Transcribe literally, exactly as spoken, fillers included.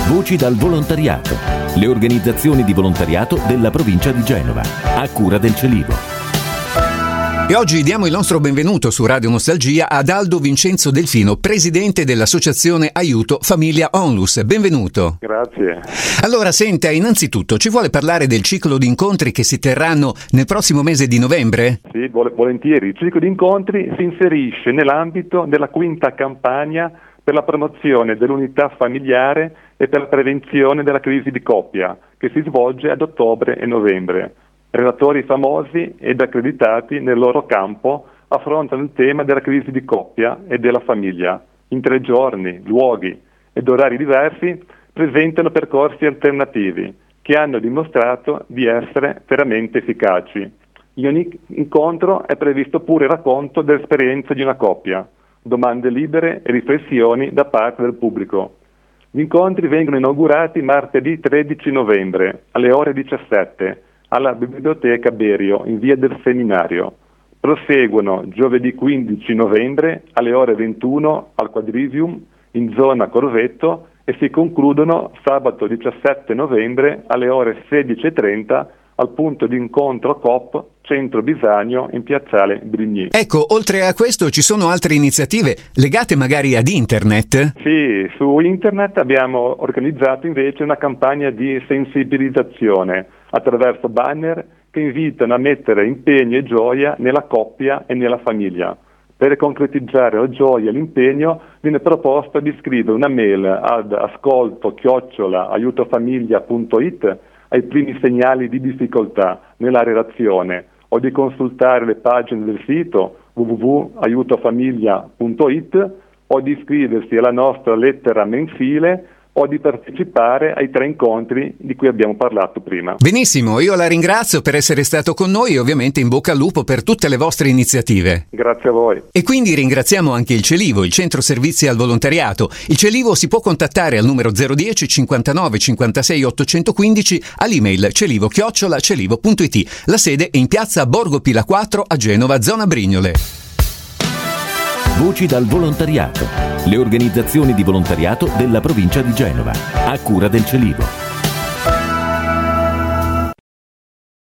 Voci dal volontariato. Le organizzazioni di volontariato della provincia di Genova, a cura del Celivo. E oggi diamo il nostro benvenuto su Radio Nostalgia ad Aldo Vincenzo Delfino, presidente dell'associazione Aiuto Famiglia Onlus. Benvenuto. Grazie. Allora, senta, innanzitutto ci vuole parlare del ciclo di incontri che si terranno nel prossimo mese di novembre? Sì, vol- volentieri. Il ciclo di incontri si inserisce nell'ambito della quinta campagna per la promozione dell'unità familiare e per la prevenzione della crisi di coppia, che si svolge ad ottobre e novembre. Relatori famosi ed accreditati nel loro campo affrontano il tema della crisi di coppia e della famiglia. In tre giorni, luoghi ed orari diversi presentano percorsi alternativi che hanno dimostrato di essere veramente efficaci. In ogni incontro è previsto pure il racconto dell'esperienza di una coppia, domande libere e riflessioni da parte del pubblico. Gli incontri vengono inaugurati martedì tredici novembre alle ore diciassette alla Biblioteca Berio in via del Seminario. Proseguono giovedì quindici novembre alle ore ventuno al Quadrivium in zona Corvetto e si concludono sabato diciassette novembre alle ore sedici e trenta al punto di incontro Coop Centro Bisagno in piazzale Brigny. Ecco, oltre a questo ci sono altre iniziative legate magari ad internet? Sì, su internet abbiamo organizzato invece una campagna di sensibilizzazione attraverso banner che invitano a mettere impegno e gioia nella coppia e nella famiglia. Per concretizzare la gioia e l'impegno viene proposto di scrivere una mail ad ascolto chiocciola aiutofamiglia punto it ai primi segnali di difficoltà nella relazione o di consultare le pagine del sito w w w punto aiutofamiglia punto it o di iscriversi alla nostra lettera mensile o di partecipare ai tre incontri di cui abbiamo parlato prima. Benissimo, io la ringrazio per essere stato con noi e ovviamente in bocca al lupo per tutte le vostre iniziative. Grazie a voi. E quindi ringraziamo anche il Celivo, il Centro Servizi al Volontariato. Il Celivo si può contattare al numero zero uno zero cinquantanove cinquantasei ottocentoquindici, all'email celivo chiocciola celivo punto it. La sede è in piazza Borgo Pila quattro a Genova, zona Brignole. Voci dal volontariato. Le organizzazioni di volontariato della provincia di Genova, a cura del Celivo.